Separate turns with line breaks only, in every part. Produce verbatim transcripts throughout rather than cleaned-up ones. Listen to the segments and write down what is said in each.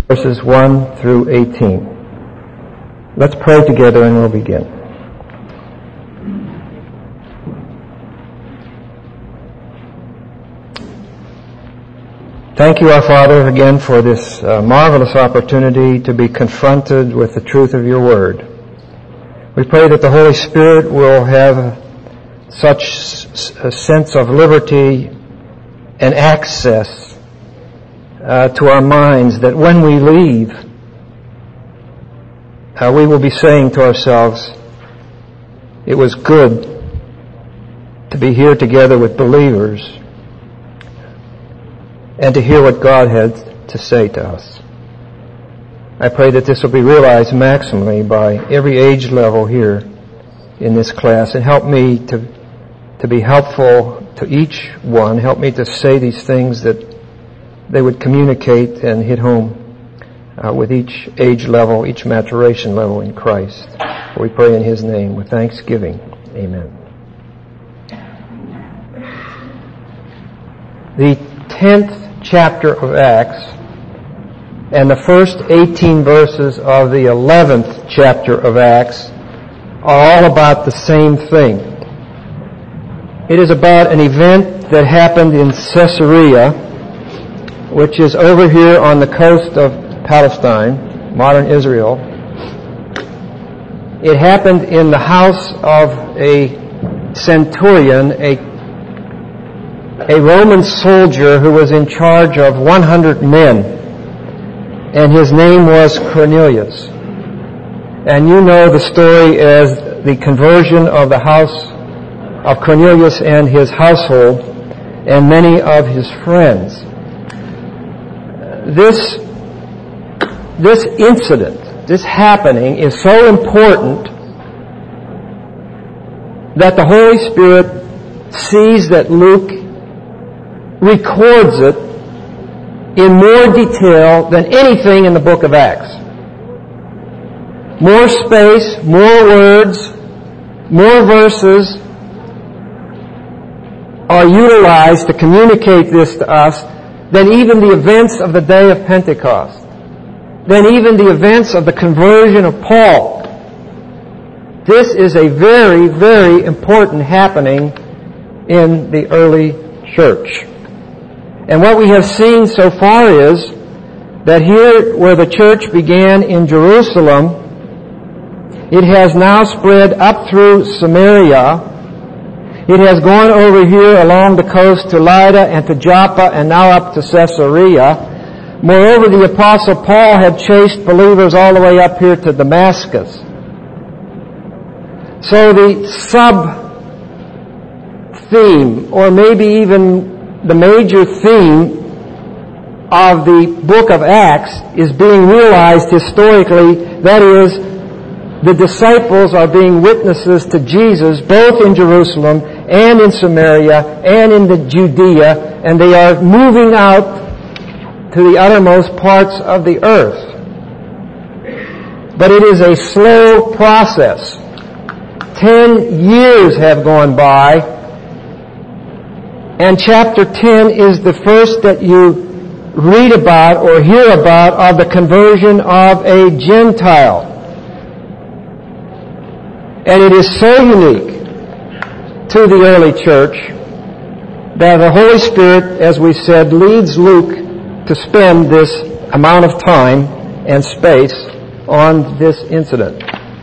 verses one through eighteen. Let's pray together and we'll begin. Thank you, our Father, again for this uh, marvelous opportunity to be confronted with the truth of your word. We pray that the Holy Spirit will have such a sense of liberty and access uh, to our minds that when we leave, uh, we will be saying to ourselves, it was good to be here together with believers and to hear what God had to say to us. I pray that this will be realized maximally by every age level here in this class, and help me to to be helpful to each one. Help me to say these things that they would communicate and hit home uh, with each age level, each maturation level in Christ. We pray in His name with thanksgiving. Amen. The tenth chapter of Acts and the first eighteen verses of the eleventh chapter of Acts are all about the same thing. It is about an event that happened in Caesarea, which is over here on the coast of Palestine, modern Israel. It happened in the house of a centurion, a, a Roman soldier who was in charge of one hundred men, and his name was Cornelius. And you know the story as the conversion of the house of Cornelius and his household and many of his friends. This, this incident, this happening is so important that the Holy Spirit sees that Luke records it in more detail than anything in the book of Acts. More space, more words, more verses are utilized to communicate this to us than even the events of the day of Pentecost, than even the events of the conversion of Paul. This is a very, very important happening in the early church. And what we have seen so far is that here where the church began in Jerusalem, it has now spread up through Samaria. It has gone over here along the coast to Lydda and to Joppa and now up to Caesarea. Moreover, the Apostle Paul had chased believers all the way up here to Damascus. So the sub-theme, or maybe even the major theme of the book of Acts is being realized historically. That is, the disciples are being witnesses to Jesus both in Jerusalem and in Samaria and in the Judea, and they are moving out to the uttermost parts of the earth. But it is a slow process. Ten years have gone by, and chapter ten is the first that you read about or hear about of the conversion of a Gentile. And it is so unique to the early church that the Holy Spirit, as we said, leads Luke to spend this amount of time and space on this incident.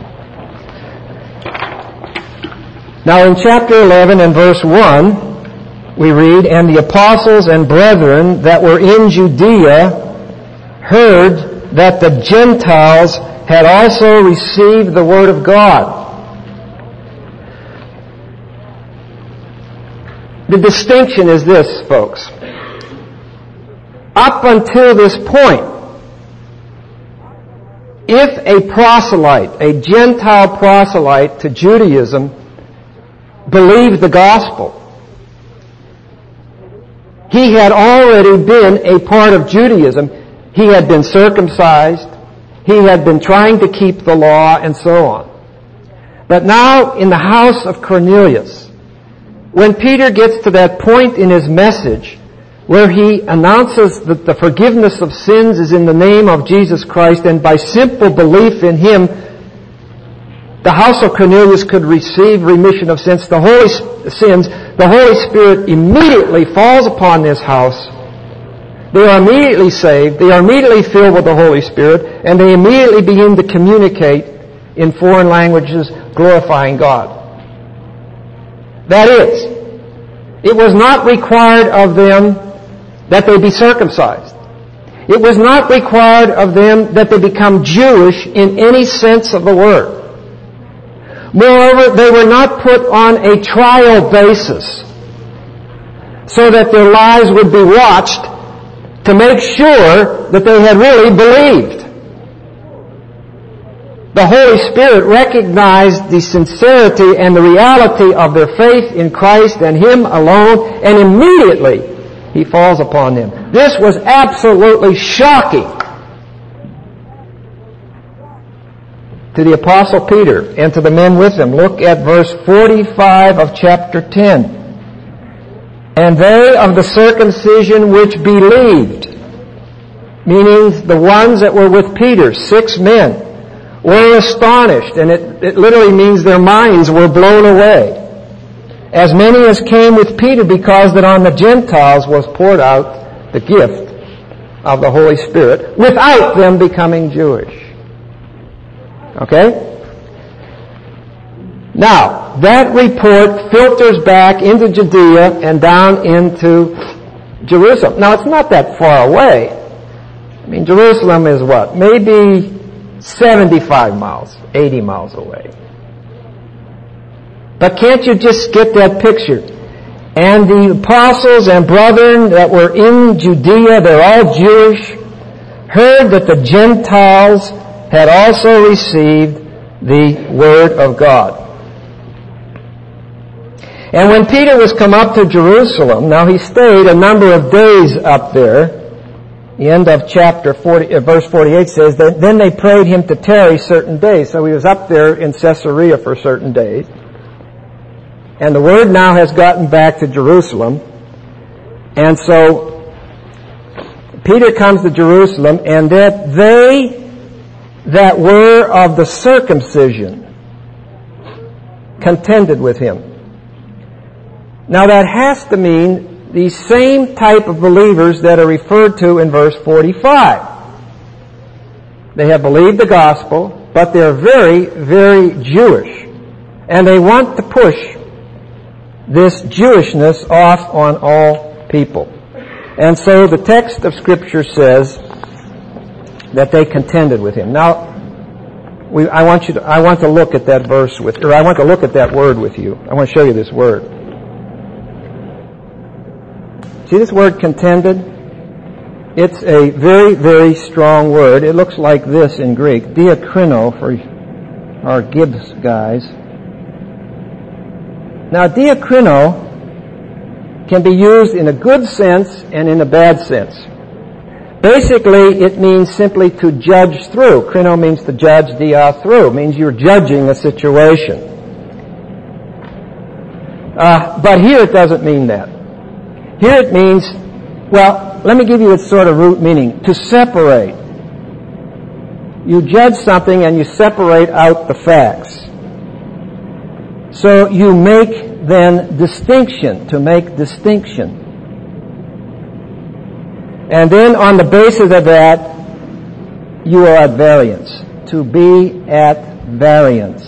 Now in chapter eleven and verse one, we read, "And the apostles and brethren that were in Judea heard that the Gentiles had also received the word of God." The distinction is this, folks. Up until this point, if a proselyte, a Gentile proselyte to Judaism, believed the gospel, he had already been a part of Judaism. He had been circumcised. He had been trying to keep the law and so on. But now in the house of Cornelius, when Peter gets to that point in his message where he announces that the forgiveness of sins is in the name of Jesus Christ, and by simple belief in him, the house of Cornelius could receive remission of sins. The Holy sins, the Holy Spirit immediately falls upon this house. They are immediately saved. They are immediately filled with the Holy Spirit, and they immediately begin to communicate in foreign languages, glorifying God. That is, it was not required of them that they be circumcised. It was not required of them that they become Jewish in any sense of the word. Moreover, they were not put on a trial basis so that their lives would be watched to make sure that they had really believed. The Holy Spirit recognized the sincerity and the reality of their faith in Christ and Him alone, and immediately He falls upon them. This was absolutely shocking to the Apostle Peter and to the men with him. Look at verse forty-five of chapter ten. And they of the circumcision which believed, meaning the ones that were with Peter, six men, were astonished, and it, it literally means their minds were blown away, as many as came with Peter, because that on the Gentiles was poured out the gift of the Holy Spirit, without them becoming Jewish. Okay? Now, that report filters back into Judea and down into Jerusalem. Now, it's not that far away. I mean, Jerusalem is what? Maybe seventy-five miles, eighty miles away. But can't you just get that picture? And the apostles and brethren that were in Judea, they're all Jewish, heard that the Gentiles had also received the Word of God. And when Peter was come up to Jerusalem, now he stayed a number of days up there. The end of chapter forty, uh, verse forty-eight says that then they prayed him to tarry certain days. So he was up there in Caesarea for certain days. And the word now has gotten back to Jerusalem. And so Peter comes to Jerusalem, and that they that were of the circumcision contended with him. Now that has to mean the same type of believers that are referred to in verse forty-five. They have believed the gospel, but they're very, very Jewish. And they want to push this Jewishness off on all people. And so the text of Scripture says that they contended with him. Now, we, I want you to, I want to look at that verse with, or I want to look at that word with you. I want to show you this word. See this word contended? It's a very, very strong word. It looks like this in Greek. Diakrino for our Gibbs guys. Now, diakrino can be used in a good sense and in a bad sense. Basically, it means simply to judge through. Krino means to judge, dia through. It means you're judging a situation. Uh, but here it doesn't mean that. Here it means, well, let me give you its sort of root meaning. To separate. You judge something and you separate out the facts. So you make then distinction, to make distinction. And then on the basis of that, you are at variance. To be at variance.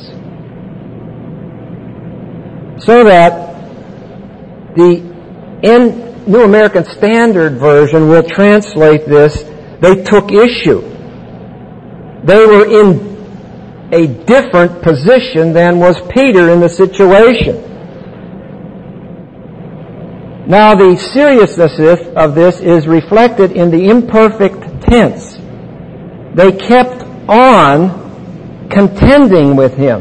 So that the in New American Standard Version will translate this, they took issue. They were in a different position than was Peter in the situation. Now the seriousness of this is reflected in the imperfect tense. They kept on contending with him.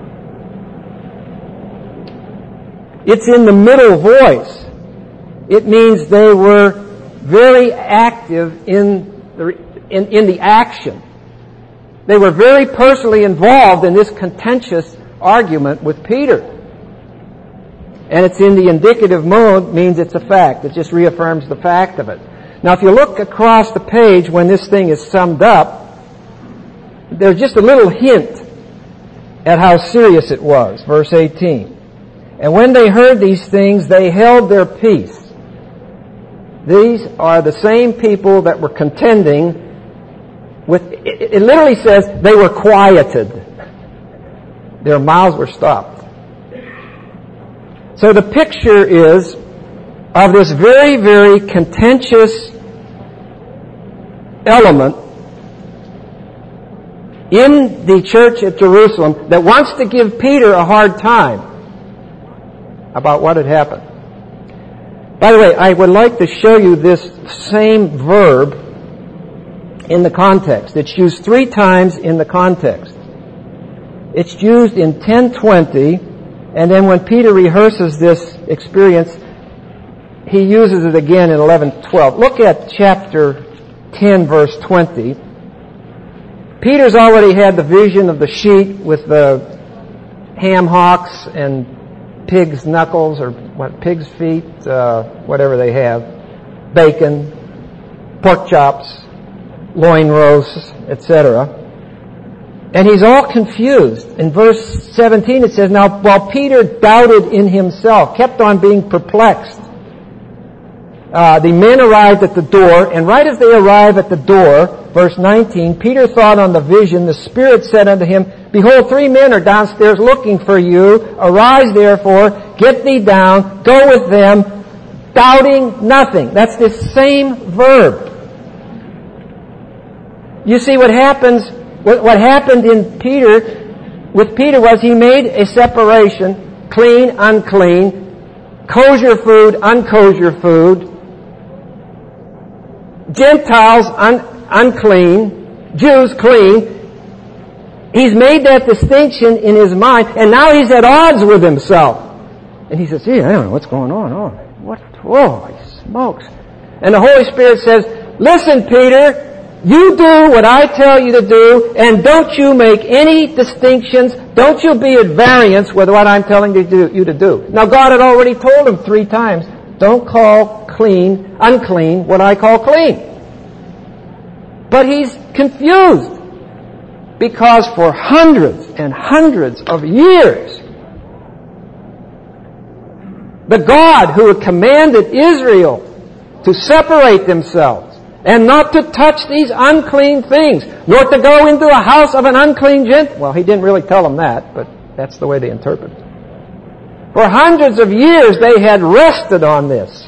It's in the middle voice. It means they were very active in the, in, in the action. They were very personally involved in this contentious argument with Peter. And it's in the indicative mode, means it's a fact. It just reaffirms the fact of it. Now, if you look across the page when this thing is summed up, there's just a little hint at how serious it was. Verse eighteen. And when they heard these things, they held their peace. These are the same people that were contending with, it, it literally says they were quieted. Their mouths were stopped. So the picture is of this very, very contentious element in the church at Jerusalem that wants to give Peter a hard time about what had happened. By the way, I would like to show you this same verb in the context. It's used three times in the context. It's used in ten twenty, and then when Peter rehearses this experience, he uses it again in eleven twelve. Look at chapter ten, verse twenty. Peter's already had the vision of the sheet with the ham hocks and pig's knuckles, or what, pig's feet, uh, whatever they have, bacon, pork chops, loin roasts, et cetera. And he's all confused. In verse seventeen it says, now while Peter doubted in himself, kept on being perplexed, uh, the men arrived at the door, and right as they arrive at the door, verse nineteen, Peter thought on the vision, the Spirit said unto him, behold, three men are downstairs looking for you. Arise therefore, get thee down, go with them, doubting nothing. That's this same verb. You see, what happens, what, what happened in Peter, with Peter was he made a separation, clean, unclean, kosher food, unkosher food, Gentiles un, unclean, Jews clean. He's made that distinction in his mind, and now he's at odds with himself. And he says, gee, I don't know what's going on. Oh, what? Whoa, smokes. And the Holy Spirit says, listen, Peter, you do what I tell you to do, and don't you make any distinctions. Don't you be at variance with what I'm telling you to do. You to do. Now, God had already told him three times, don't call clean, unclean, what I call clean. But he's confused. Because for hundreds and hundreds of years, the God who had commanded Israel to separate themselves and not to touch these unclean things, nor to go into a house of an unclean Gentile. Well, he didn't really tell them that, but that's the way they interpret it. For hundreds of years, they had rested on this.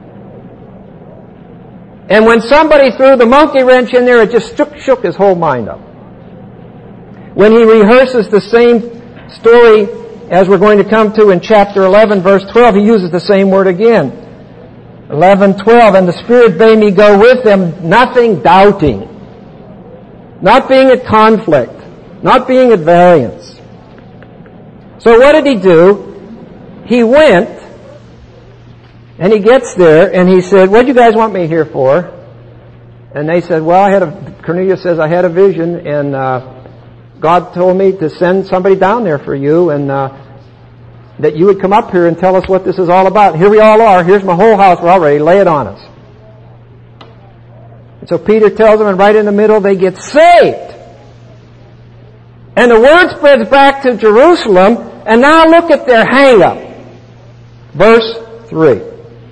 And when somebody threw the monkey wrench in there, it just shook, shook his whole mind up. When he rehearses the same story as we're going to come to in chapter eleven, verse twelve, he uses the same word again. eleven twelve, and the Spirit bade me go with them, nothing doubting, not being at conflict, not being at variance. So what did he do? He went, and he gets there, and he said, what do you guys want me here for? And they said, well, I had a, Cornelius says, I had a vision, and uh, God told me to send somebody down there for you, and uh, that you would come up here and tell us what this is all about. Here we all are. Here's my whole house. We're all ready. Lay it on us. And so Peter tells them, and right in the middle, they get saved. And the word spreads back to Jerusalem, and now look at their hang-up. Verse three.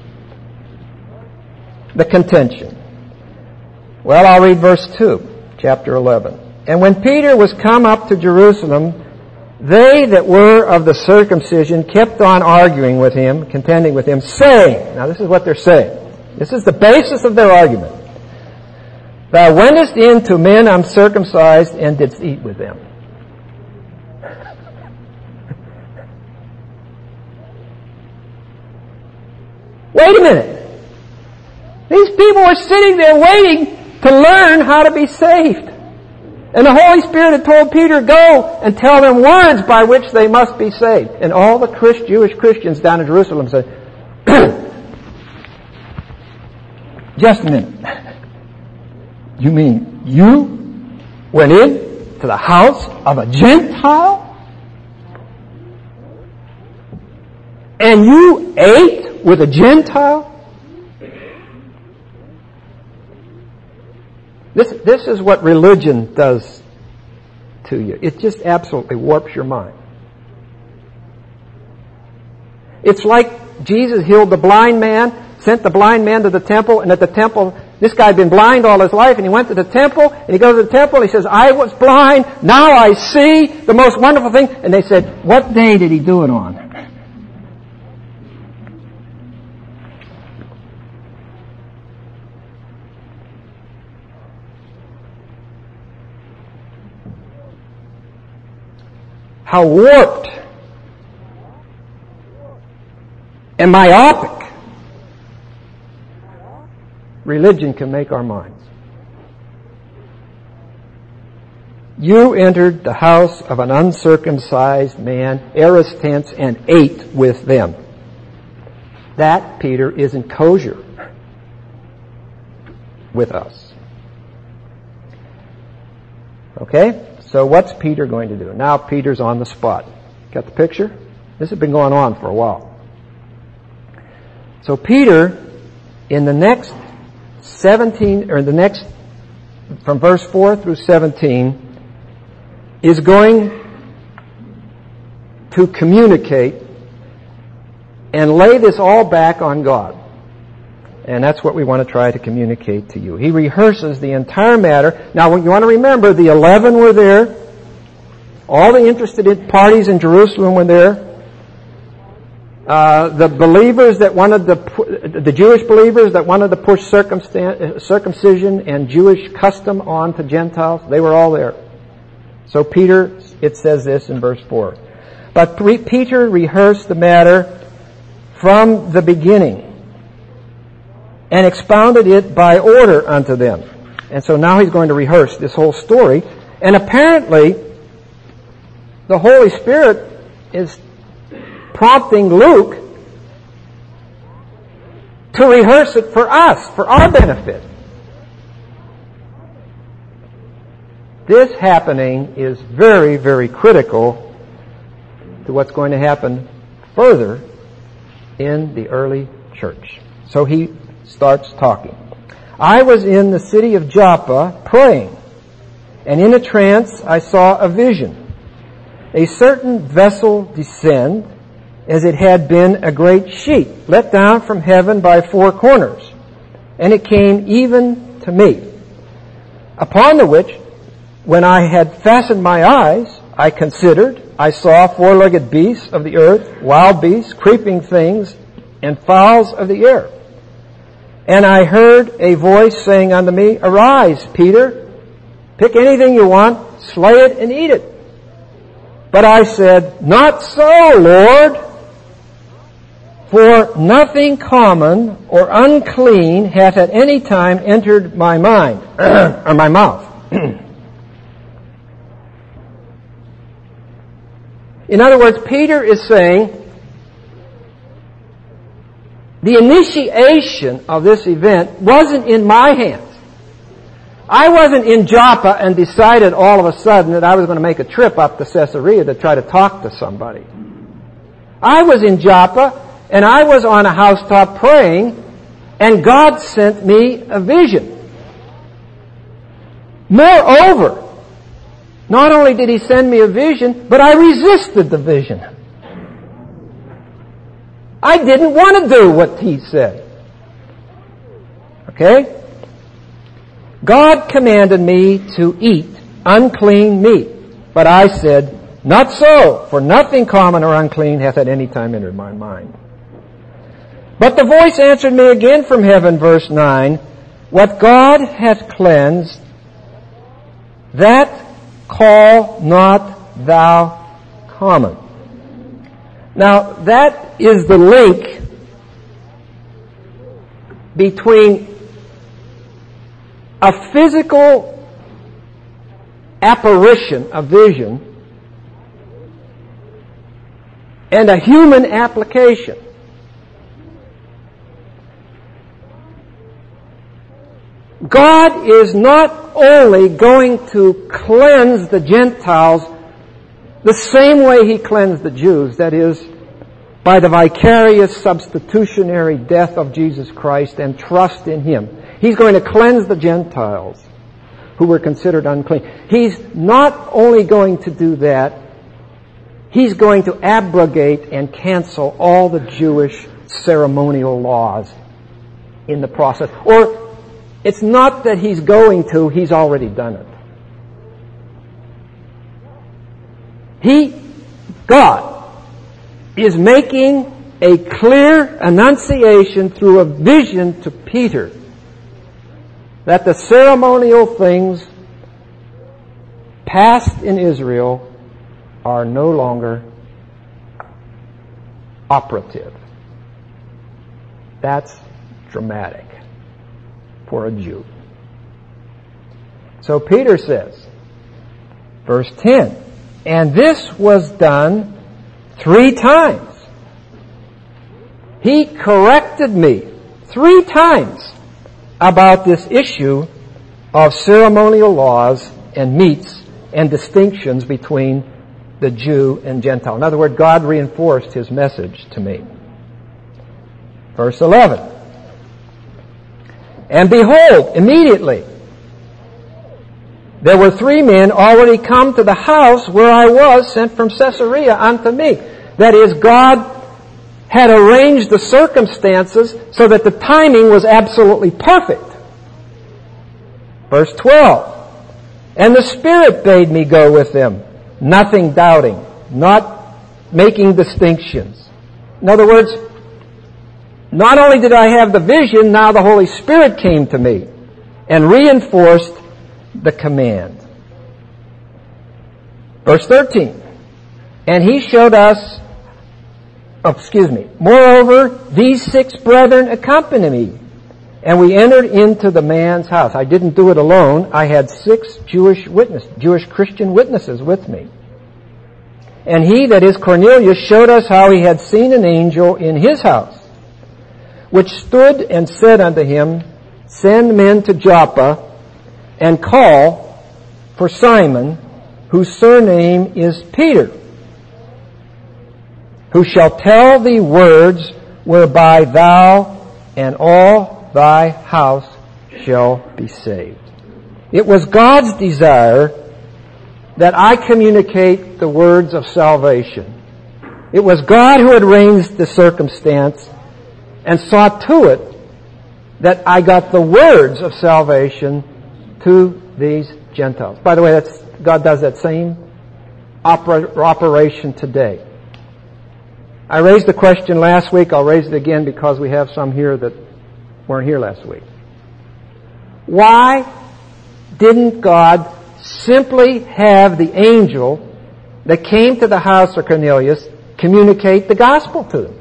The contention. Well, I'll read verse two, chapter eleven. And when Peter was come up to Jerusalem, they that were of the circumcision kept on arguing with him, contending with him, saying, now this is what they're saying. This is the basis of their argument. Thou wentest in to men uncircumcised and didst eat with them. Wait a minute. These people were sitting there waiting to learn how to be saved. And the Holy Spirit had told Peter, go and tell them words by which they must be saved. And all the Christ, Jewish Christians down in Jerusalem said, just a minute. You mean you went in to the house of a Gentile? And And you ate with a Gentile? This, this is what religion does to you. It just absolutely warps your mind. It's like Jesus healed the blind man, sent the blind man to the temple, and at the temple, this guy had been blind all his life, and he went to the temple, and he goes to the temple, and he says, I was blind, now I see, the most wonderful thing. And they said, what day did he do it on? How warped and myopic religion can make our minds. You entered the house of an uncircumcised man, aorist tense, and ate with them. That, Peter, isn't kosher with us. Okay? So what's Peter going to do? Now Peter's on the spot. Got the picture? This has been going on for a while. So Peter, in the next seventeen, or the next, from verse four through seventeen, is going to communicate and lay this all back on God. And that's what we want to try to communicate to you. He rehearses the entire matter. Now, you want to remember, the eleven were there. All the interested parties in Jerusalem were there. Uh, the believers that wanted the, the Jewish believers that wanted to push circumcision and Jewish custom on to Gentiles, they were all there. So Peter, it says this in verse four. But Peter rehearsed the matter from the beginning, and expounded it by order unto them. And so now he's going to rehearse this whole story. And apparently, the Holy Spirit is prompting Luke to rehearse it for us, for our benefit. This happening is very, very critical to what's going to happen further in the early church. So he starts talking. I was in the city of Joppa praying, and in a trance I saw a vision. A certain vessel descend, as it had been a great sheet, let down from heaven by four corners, and it came even to me. Upon the which, when I had fastened my eyes, I considered, I saw four-legged beasts of the earth, wild beasts, creeping things, and fowls of the air. And I heard a voice saying unto me, Arise, Peter, pick anything you want, slay it and eat it. But I said, Not so, Lord, for nothing common or unclean hath at any time entered my mind, or my mouth. In other words, Peter is saying, the initiation of this event wasn't in my hands. I wasn't in Joppa and decided all of a sudden that I was going to make a trip up to Caesarea to try to talk to somebody. I was in Joppa and I was on a housetop praying, and God sent me a vision. Moreover, not only did He send me a vision, but I resisted the vision. I didn't want to do what He said. Okay? God commanded me to eat unclean meat, but I said, Not so, for nothing common or unclean hath at any time entered my mind. But the voice answered me again from heaven, verse nine, What God hath cleansed, that call not thou common. Now, that is the link between a physical apparition, a vision, and a human application. God is not only going to cleanse the Gentiles the same way He cleansed the Jews, that is, by the vicarious substitutionary death of Jesus Christ and trust in Him. He's going to cleanse the Gentiles who were considered unclean. He's not only going to do that, He's going to abrogate and cancel all the Jewish ceremonial laws in the process. Or, it's not that He's going to, He's already done it. He, God, is making a clear annunciation through a vision to Peter that the ceremonial things past in Israel are no longer operative. That's dramatic for a Jew. So Peter says, verse ten, and this was done three times. He corrected me three times about this issue of ceremonial laws and meats and distinctions between the Jew and Gentile. In other words, God reinforced His message to me. Verse eleven. And behold, immediately, there were three men already come to the house where I was, sent from Caesarea unto me. That is, God had arranged the circumstances so that the timing was absolutely perfect. Verse twelve. And the Spirit bade me go with them, nothing doubting, not making distinctions. In other words, not only did I have the vision, now the Holy Spirit came to me and reinforced the command. Verse thirteen. And He showed us, oh, excuse me, moreover, these six brethren accompany me, and we entered into the man's house. I didn't do it alone. I had six Jewish witnesses, Jewish Christian witnesses with me. And he, that is Cornelius, showed us how he had seen an angel in his house, which stood and said unto him, send men to Joppa, and call for Simon, whose surname is Peter, who shall tell thee words whereby thou and all thy house shall be saved. It was God's desire that I communicate the words of salvation. It was God who had arranged the circumstance and saw to it that I got the words of salvation to these Gentiles. By the way, that's, God does that same opera, operation today. I raised the question last week. I'll raise it again because we have some here that weren't here last week. Why didn't God simply have the angel that came to the house of Cornelius communicate the gospel to them?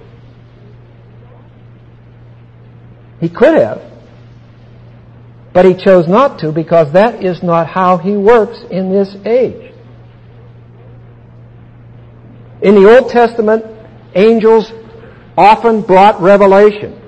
He could have. But He chose not to because that is not how He works in this age. In the Old Testament, angels often brought revelation.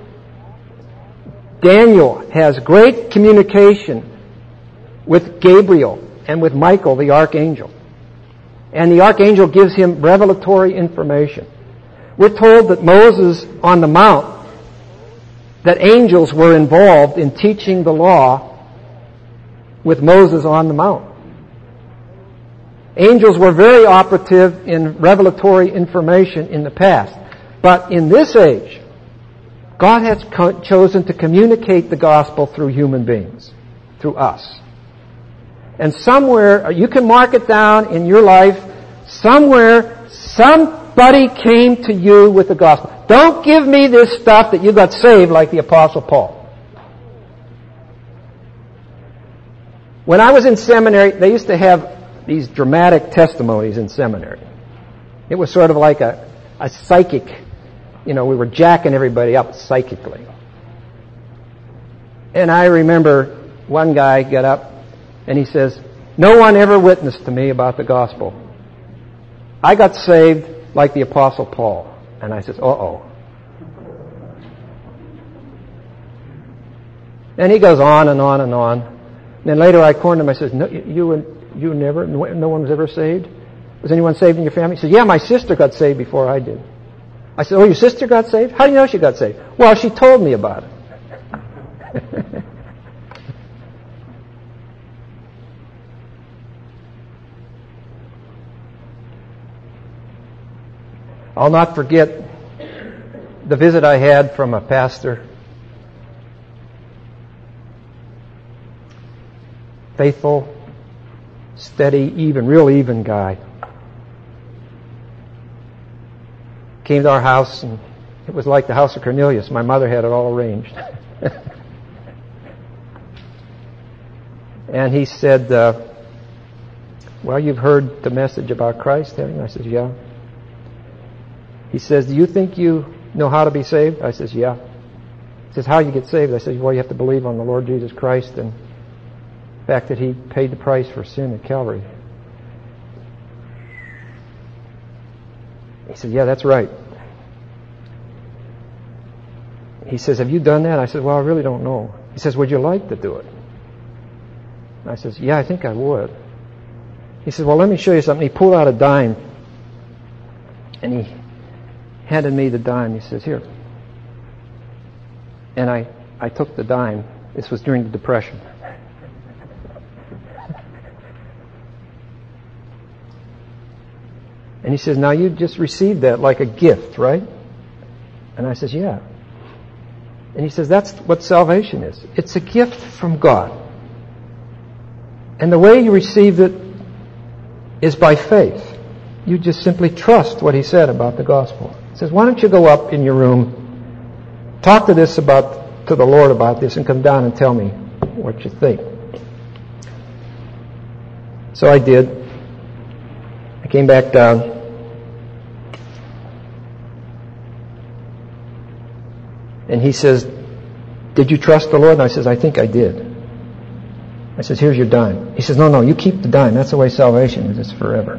Daniel has great communication with Gabriel and with Michael, the archangel. And the archangel gives him revelatory information. We're told that Moses on the mount, that angels were involved in teaching the law with Moses on the mount. Angels were very operative in revelatory information in the past. But in this age, God has co- chosen to communicate the gospel through human beings, through us. And somewhere, you can mark it down in your life, somewhere, somebody came to you with the gospel. Don't give me this stuff that you got saved like the Apostle Paul. When I was in seminary, they used to have these dramatic testimonies in seminary. It was sort of like a, a psychic, you know, we were jacking everybody up psychically. And I remember one guy got up and he says, no one ever witnessed to me about the gospel. I got saved like the Apostle Paul. And I says, uh-oh. And he goes on and on and on. And then later I cornered him. I says, no, you, you never, no one was ever saved? Was anyone saved in your family? He says, yeah, my sister got saved before I did. I said, oh, your sister got saved? How do you know she got saved? Well, she told me about it. I'll not forget the visit I had from a pastor, faithful, steady, even, real even guy. Came to our house, and it was like the house of Cornelius. My mother had it all arranged. And he said, uh, well, you've heard the message about Christ, haven't you? I said, yeah. He says, do you think you know how to be saved? I says, yeah. He says, how do you get saved? I said, well, you have to believe on the Lord Jesus Christ and the fact that He paid the price for sin at Calvary. He said, yeah, that's right. He says, have you done that? I said, well, I really don't know. He says, would you like to do it? I says, yeah, I think I would. He says, well, let me show you something. He pulled out a dime, and he handed me the dime. He says, here. And I, I took the dime. This was during the Depression. And he says, now you just received that like a gift, right? And I says, yeah. And he says, that's what salvation is. It's a gift from God. And the way you received it is by faith. You just simply trust what He said about the gospel. He says, why don't you go up in your room, talk to this about, to the Lord about this, and come down and tell me what you think. So I did. I came back down. And he says, did you trust the Lord? And I says, I think I did. I says, here's your dime. He says, no, no, you keep the dime. That's the way salvation is. It's forever.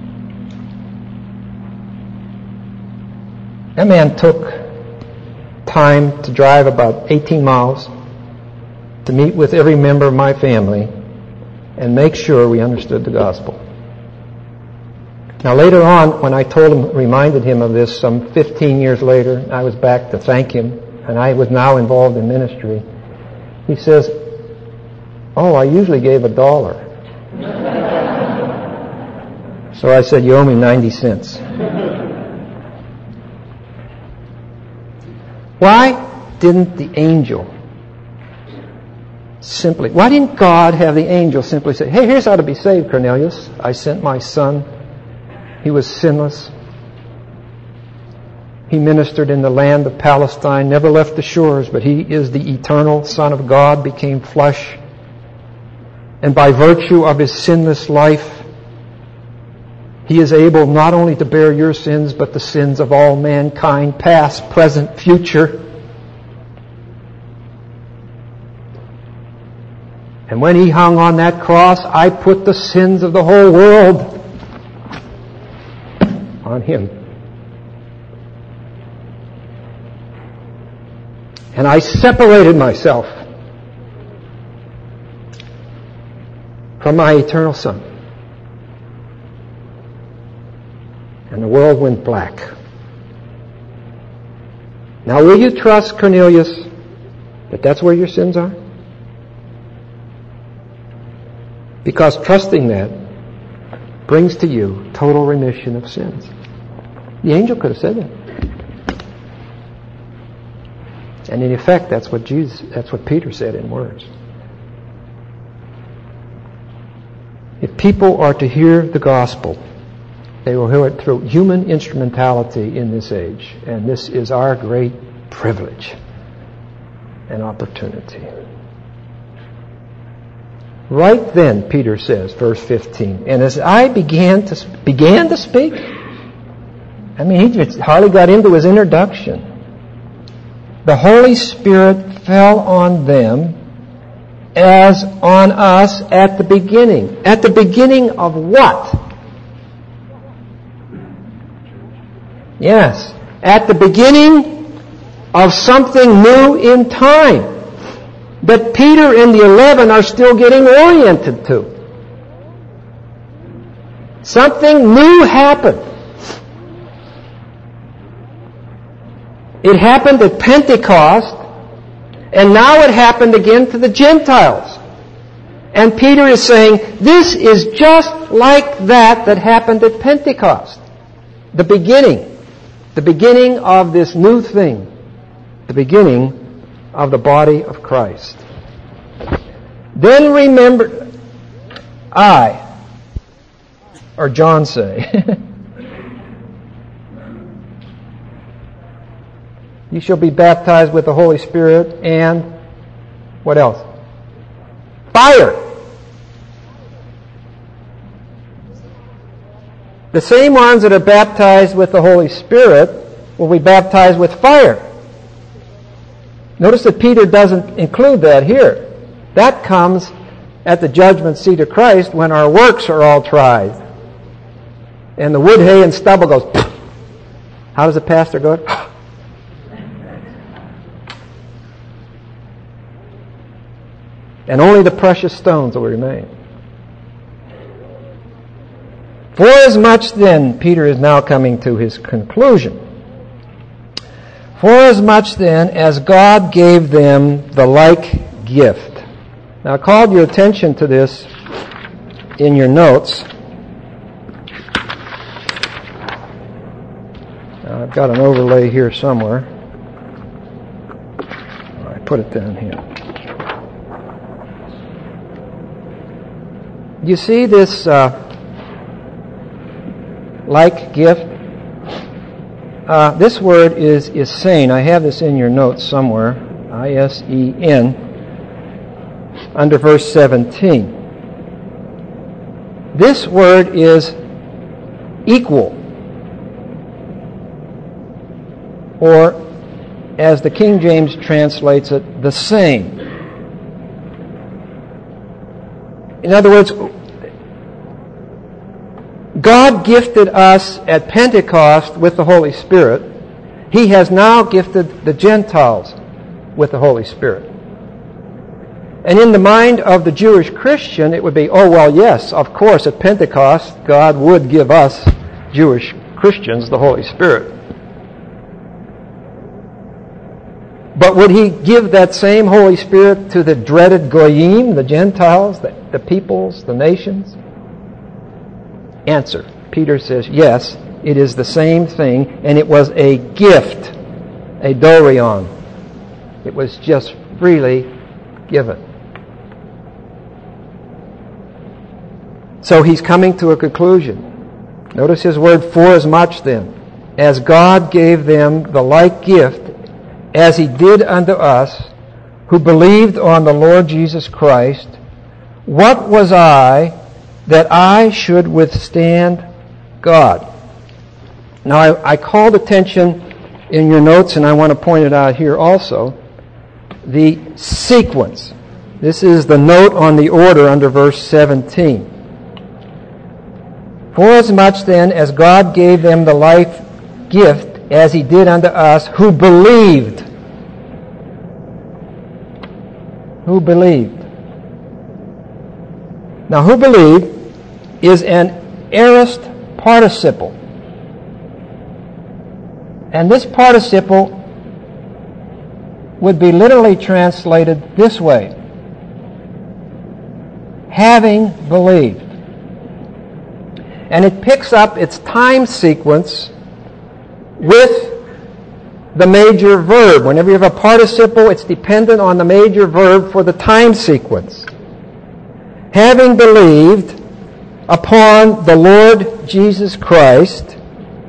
That man took time to drive about eighteen miles to meet with every member of my family and make sure we understood the gospel. Now later on, when I told him, reminded him of this some fifteen years later, I was back to thank him, and I was now involved in ministry. He says, oh, I usually gave a dollar. So I said, you owe me ninety cents. Why didn't the angel simply, why didn't God have the angel simply say, hey, here's how to be saved, Cornelius. I sent my son. He was sinless. He ministered in the land of Palestine, never left the shores, but He is the eternal Son of God, became flesh. And by virtue of His sinless life, He is able not only to bear your sins, but the sins of all mankind, past, present, future. And when He hung on that cross, I put the sins of the whole world on Him. And I separated myself from my eternal Son. And the world went black. Now will you trust, Cornelius, that that's where your sins are? Because trusting that brings to you total remission of sins. The angel could have said that. And in effect, that's what Jesus, that's what Peter said in words. If people are to hear the gospel, they will hear it through human instrumentality in this age. And this is our great privilege and opportunity. Right then, Peter says, verse fifteen, and as I began to began to speak, I mean, he hardly got into his introduction. The Holy Spirit fell on them as on us at the beginning. At the beginning of what? Yes, at the beginning of something new in time that Peter and the eleven are still getting oriented to. Something new happened. It happened at Pentecost, and now it happened again to the Gentiles. And Peter is saying, this is just like that that happened at Pentecost. The beginning. The beginning of this new thing. The beginning of the body of Christ. Then remember, I, or John say, you shall be baptized with the Holy Spirit and what else? Fire. The same ones that are baptized with the Holy Spirit will be baptized with fire. Notice that Peter doesn't include that here. That comes at the judgment seat of Christ when our works are all tried. And the wood, hay, and stubble goes, how does the pastor go? And only the precious stones will remain. Forasmuch then, Peter is now coming to his conclusion. Forasmuch then as God gave them the like gift. Now I called your attention to this in your notes. Now, I've got an overlay here somewhere. I put it down here. You see this uh, like gift? Uh, this word is Isen. I have this in your notes somewhere. I S E N. Under verse seventeen. This word is equal. Or, as the King James translates it, the same. In other words, God gifted us at Pentecost with the Holy Spirit. He has now gifted the Gentiles with the Holy Spirit. And in the mind of the Jewish Christian, it would be, oh, well, yes, of course, at Pentecost, God would give us, Jewish Christians, the Holy Spirit. But would He give that same Holy Spirit to the dreaded Goyim, the Gentiles, the, the peoples, the nations? Answer. Peter says, yes, it is the same thing, and it was a gift, a dorion. It was just freely given. So he's coming to a conclusion. Notice his word, forasmuch then, as God gave them the like gift, as He did unto us, who believed on the Lord Jesus Christ, what was I that I should withstand God? Now, I, I called attention in your notes, and I want to point it out here also, the sequence. This is the note on the order under verse seventeen. Forasmuch then as God gave them the life gift, as He did unto us, who believed. Who believed. Now, who believed is an aorist participle. And this participle would be literally translated this way: having believed. And it picks up its time sequence with the major verb. Whenever you have a participle, it's dependent on the major verb for the time sequence. Having believed upon the Lord Jesus Christ,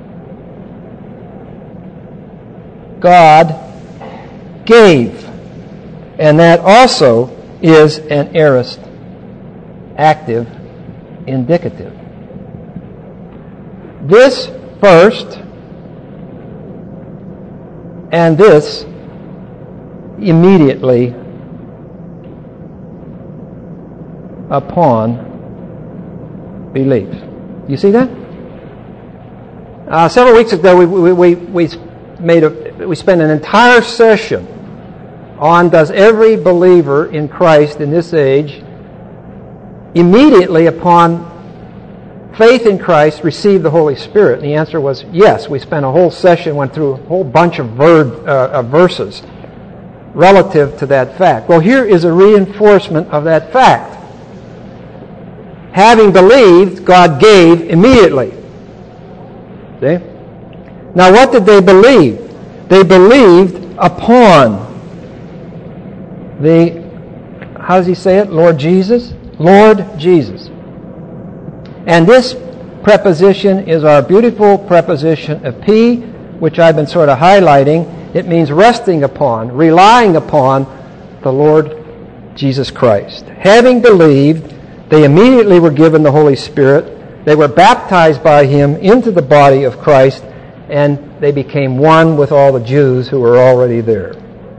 God gave. And that also is an aorist active indicative. This first and this immediately upon belief. You see that? Uh, several weeks ago, we we we, we made a we spent an entire session on does every believer in Christ in this age immediately upon faith in Christ receive the Holy Spirit? And the answer was yes. We spent a whole session, went through a whole bunch of, ver- uh, of verses relative to that fact. Well, here is a reinforcement of that fact. Having believed, God gave immediately. See? Now, what did they believe? They believed upon the, how does he say it? Lord Jesus? Lord Jesus. And this preposition is our beautiful preposition epi, which I've been sort of highlighting. It means resting upon, relying upon the Lord Jesus Christ. Having believed, they immediately were given the Holy Spirit. They were baptized by Him into the body of Christ, and they became one with all the Jews who were already there.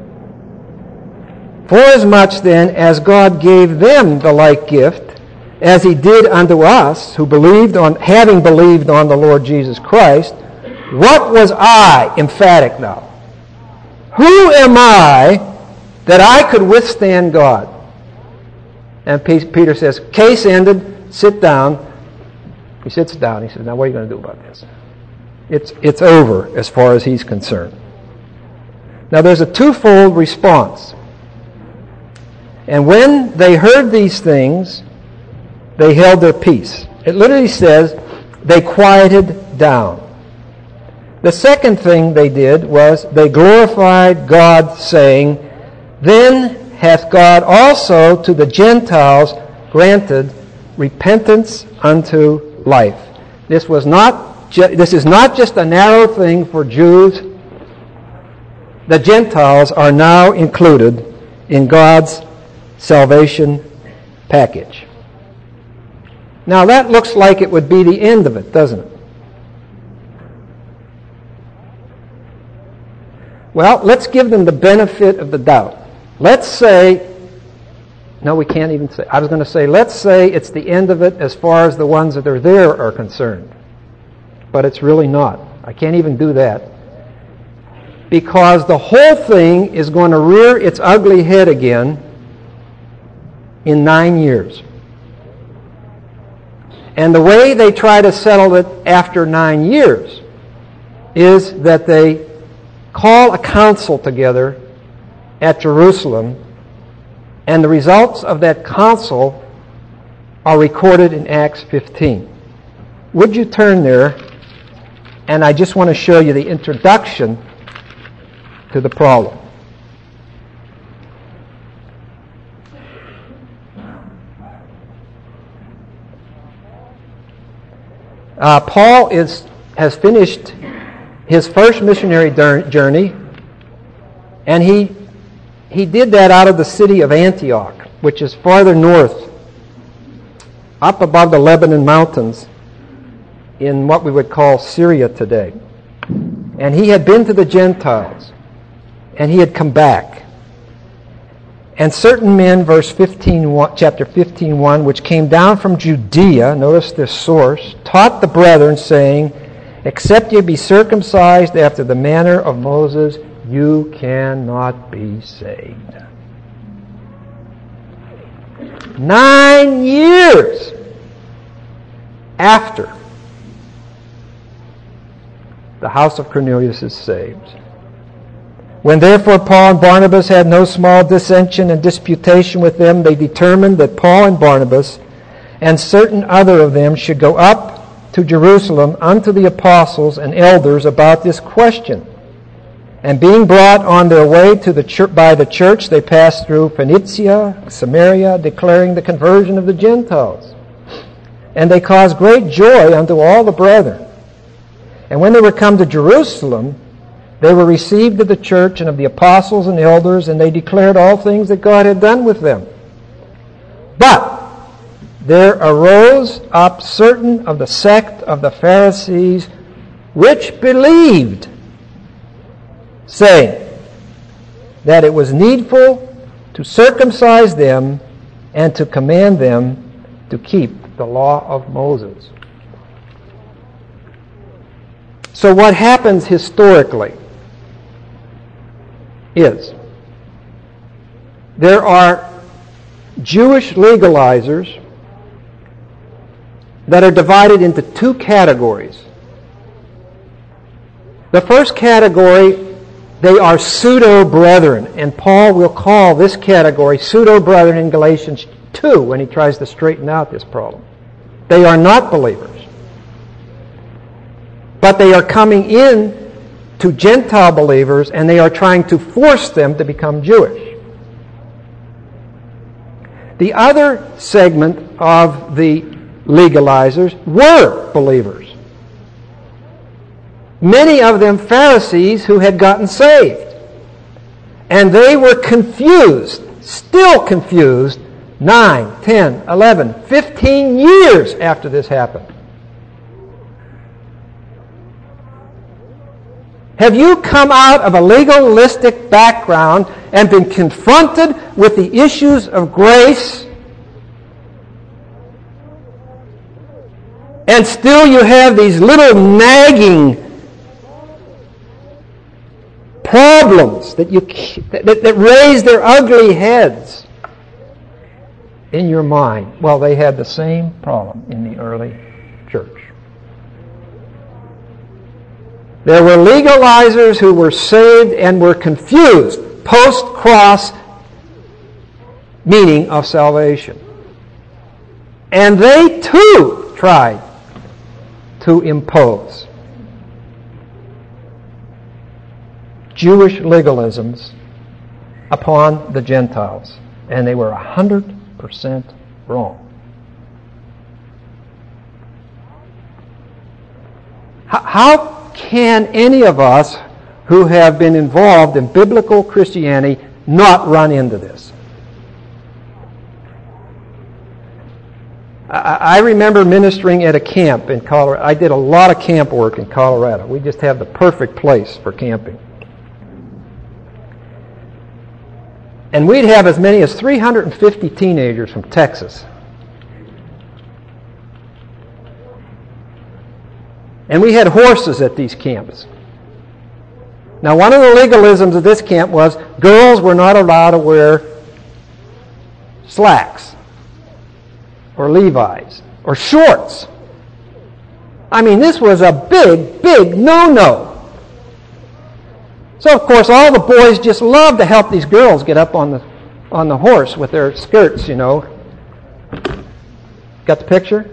Forasmuch then as God gave them the like gift, as He did unto us, who believed on, having believed on the Lord Jesus Christ, what was I, emphatic now, who am I that I could withstand God? And Peter says, case ended, sit down. He sits down. He says, now what are you going to do about this? It's, it's over as far as he's concerned. Now there's a twofold response. And when they heard these things, they held their peace. It literally says they quieted down. The second thing they did was they glorified God, saying, then hath God also to the Gentiles granted repentance unto life. This was not ju- this is not just a narrow thing for Jews. The Gentiles are now included in God's salvation package. Now that looks like it would be the end of it, doesn't it? Well, let's give them the benefit of the doubt. Let's say, no, we can't even say, I was going to say, let's say it's the end of it as far as the ones that are there are concerned. But it's really not. I can't even do that. Because the whole thing is going to rear its ugly head again in nine years. And the way they try to settle it after nine years is that they call a council together at Jerusalem, and the results of that council are recorded in Acts fifteen. Would you turn there? And I just want to show you the introduction to the problem. Uh, Paul is has finished his first missionary journey, and he he did that out of the city of Antioch, which is farther north, up above the Lebanon mountains, in what we would call Syria today. And he had been to the Gentiles, and he had come back. And certain men, verse fifteen, chapter fifteen, one, which came down from Judea, notice this source, taught the brethren, saying, except ye be circumcised after the manner of Moses, you cannot be saved. Nine years after the house of Cornelius is saved. When therefore Paul and Barnabas had no small dissension and disputation with them, they determined that Paul and Barnabas and certain other of them should go up to Jerusalem unto the apostles and elders about this question. And being brought on their way to the church, by the church, they passed through Phoenicia, Samaria, declaring the conversion of the Gentiles. And they caused great joy unto all the brethren. And when they were come to Jerusalem, they were received of the church and of the apostles and elders, and they declared all things that God had done with them. But there arose up certain of the sect of the Pharisees which believed, saying that it was needful to circumcise them and to command them to keep the law of Moses. So what happens historically is there are Jewish legalizers that are divided into two categories. The first category, they are pseudo-brethren, and Paul will call this category pseudo-brethren in Galatians two when he tries to straighten out this problem. They are not believers, but they are coming in to Gentile believers, and they are trying to force them to become Jewish. The other segment of the legalizers were believers. Many of them Pharisees who had gotten saved. And they were confused, still confused, nine, ten, eleven, fifteen years after this happened. Have you come out of a legalistic background and been confronted with the issues of grace, and still you have these little nagging problems that you that, that raise their ugly heads in your mind? Well, they had the same problem in the early church. There were legalizers who were saved and were confused post-cross meaning of salvation. And they too tried to impose Jewish legalisms upon the Gentiles. And they were one hundred percent wrong. How can any of us who have been involved in biblical Christianity not run into this? I remember ministering at a camp in Colorado. I did a lot of camp work in Colorado. We just have the perfect place for camping. And we'd have as many as three hundred fifty teenagers from Texas. And we had horses at these camps. Now, one of the legalisms of this camp was girls were not allowed to wear slacks or Levi's or shorts. I mean, this was a big, big no-no. So, of course, all the boys just loved to help these girls get up on the on the horse with their skirts, you know. Got the picture?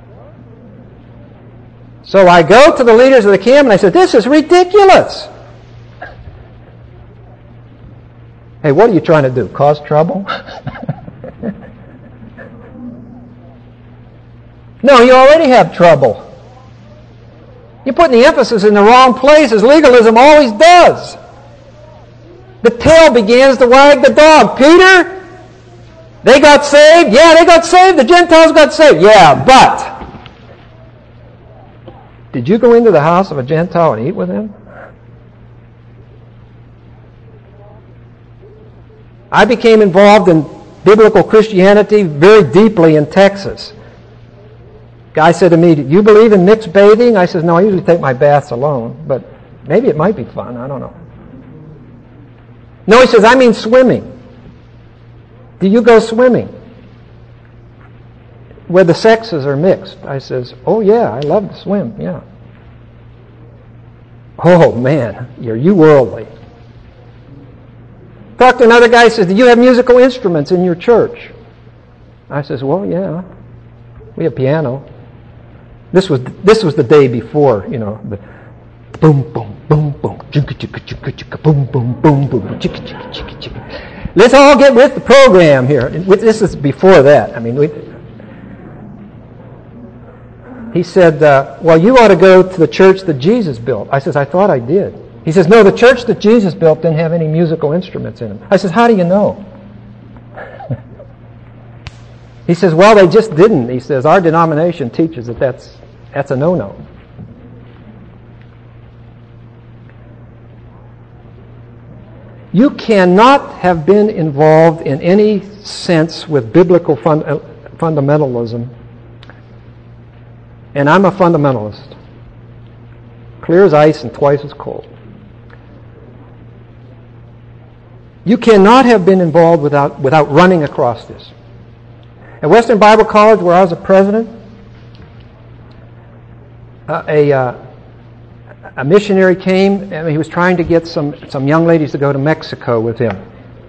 So I go to the leaders of the camp and I said, "This is ridiculous." Hey, what are you trying to do? Cause trouble? No, you already have trouble. You're putting the emphasis in the wrong place, as legalism always does. The tail begins to wag the dog. Peter, they got saved? Yeah, they got saved. The Gentiles got saved. Yeah, but did you go into the house of a Gentile and eat with him? I became involved in biblical Christianity very deeply in Texas. Guy said to me, "Do you believe in mixed bathing?" I said, "No, I usually take my baths alone, but maybe it might be fun. I don't know." No, he says, "I mean swimming. Do you go swimming where the sexes are mixed?" I says, "Oh yeah, I love to swim, yeah." Oh man, you're you worldly. Talked to another guy, says, "Do you have musical instruments in your church?" I says, "Well, yeah, we have piano." This was this was the day before, you know, the boom, boom, boom, boom, chicka, chicka, chicka, chicka, boom, boom, boom, boom, chicka, chicka, chicka, chicka. Let's all get with the program here. This is before that. I mean, we, he said, uh, "Well, you ought to go to the church that Jesus built." I says, "I thought I did." He says, "No, the church that Jesus built didn't have any musical instruments in them." I says, "How do you know?" He says, "Well, they just didn't." He says, "Our denomination teaches that that's that's a no-no." You cannot have been involved in any sense with biblical fund, uh, fundamentalism. And I'm a fundamentalist. Clear as ice and twice as cold. You cannot have been involved without, without running across this. At Western Bible College, where I was a president, uh, a uh, a missionary came, and he was trying to get some, some young ladies to go to Mexico with him.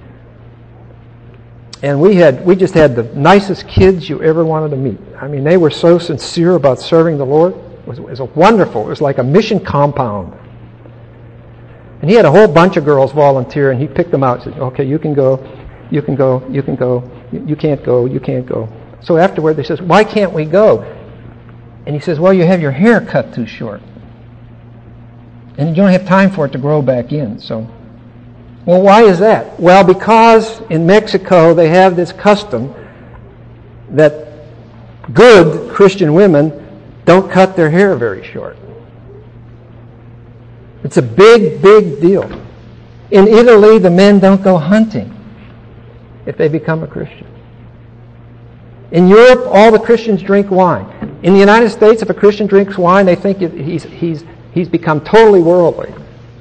And we had we just had the nicest kids you ever wanted to meet. I mean, they were so sincere about serving the Lord. It was, it was a wonderful. It was like a mission compound. And he had a whole bunch of girls volunteer, and he picked them out and said, okay, you can go, you can go, you can go, you can't go, you can't go. So afterward, they says, why can't we go? And he says, well, you have your hair cut too short. And you don't have time for it to grow back in. So, well, why is that? Well, because in Mexico they have this custom that good Christian women don't cut their hair very short. It's a big, big deal. In Italy, the men don't go hunting if they become a Christian. In Europe, all the Christians drink wine. In the United States, if a Christian drinks wine, they think he's he's he's become totally worldly.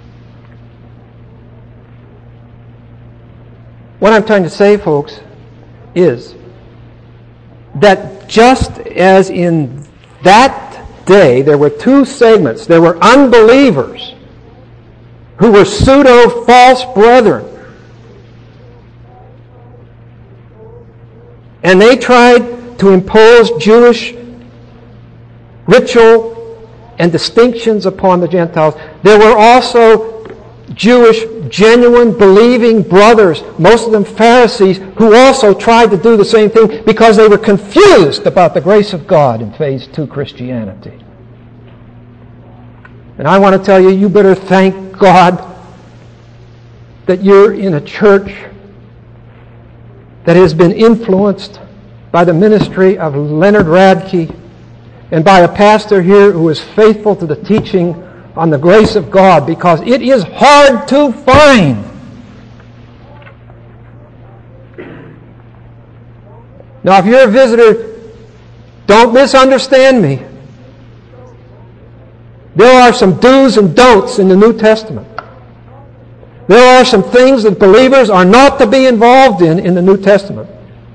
What I'm trying to say, folks, is that just as in that day there were two segments, there were unbelievers who were pseudo-false brethren. And they tried to impose Jewish ritual and distinctions upon the Gentiles. There were also Jewish, genuine, believing brothers, most of them Pharisees, who also tried to do the same thing because they were confused about the grace of God in phase two Christianity. And I want to tell you, you better thank God that you're in a church that has been influenced by the ministry of Leonard Radke and by a pastor here who is faithful to the teaching on the grace of God, because it is hard to find. Now, if you're a visitor, don't misunderstand me. There are some do's and don'ts in the New Testament. There are some things that believers are not to be involved in in the New Testament.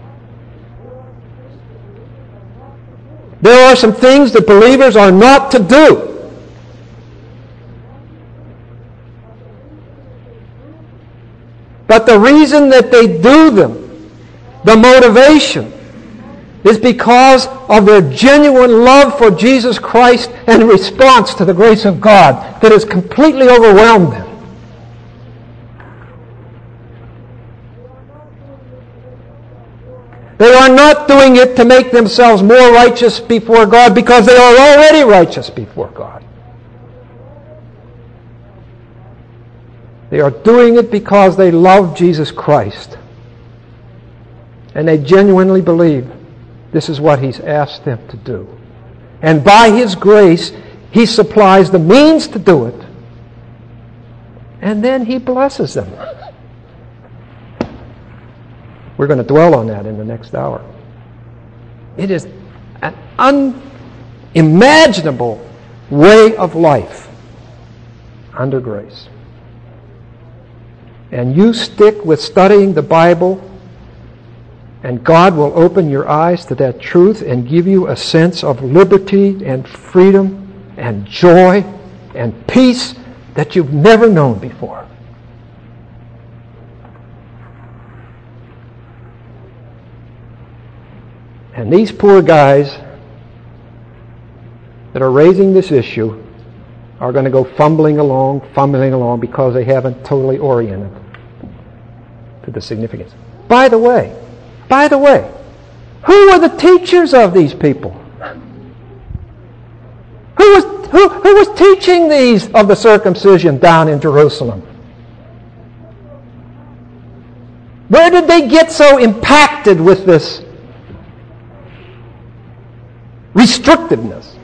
There are some things that believers are not to do. But the reason that they do them, the motivation, is because of their genuine love for Jesus Christ and response to the grace of God that has completely overwhelmed them. They are not doing it to make themselves more righteous before God, because they are already righteous before God. They are doing it because they love Jesus Christ. And they genuinely believe this is what He's asked them to do. And by His grace, He supplies the means to do it. And then He blesses them. We're going to dwell on that in the next hour. It is an unimaginable way of life under grace. And you stick with studying the Bible, and God will open your eyes to that truth and give you a sense of liberty and freedom and joy and peace that you've never known before. And these poor guys that are raising this issue are going to go fumbling along, fumbling along, because they haven't totally oriented to the significance. By the way, by the way, who were the teachers of these people? Who was, who, who was teaching these of the circumcision down in Jerusalem? Where did they get so impacted with this restrictiveness?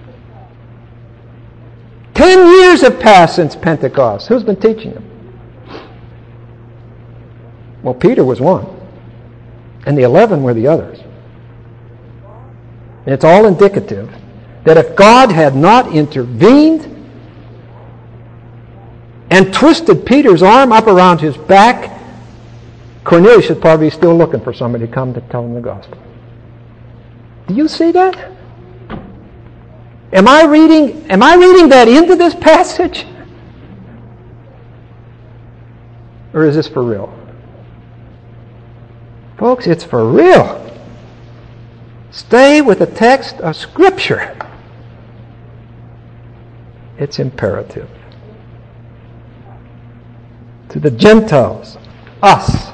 Ten years have passed since Pentecost. Who's been teaching them? Well, Peter was one. And the eleven were the others. And it's all indicative that if God had not intervened and twisted Peter's arm up around his back, Cornelius should probably be still looking for somebody to come to tell him the gospel. Do you see that? Am I reading, am I reading that into this passage? Or is this for real? Folks, it's for real. Stay with the text of Scripture. It's imperative. To the Gentiles, us,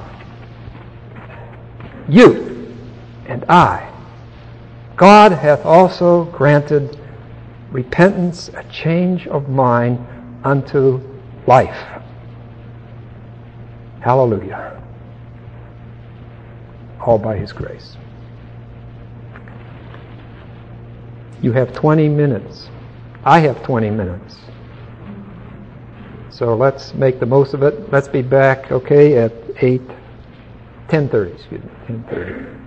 you, and I, God hath also granted repentance, a change of mind unto life. Hallelujah. All by His grace. You have twenty minutes. I have twenty minutes. So let's make the most of it. Let's be back, okay, at eight, ten thirty, excuse me, ten thirty.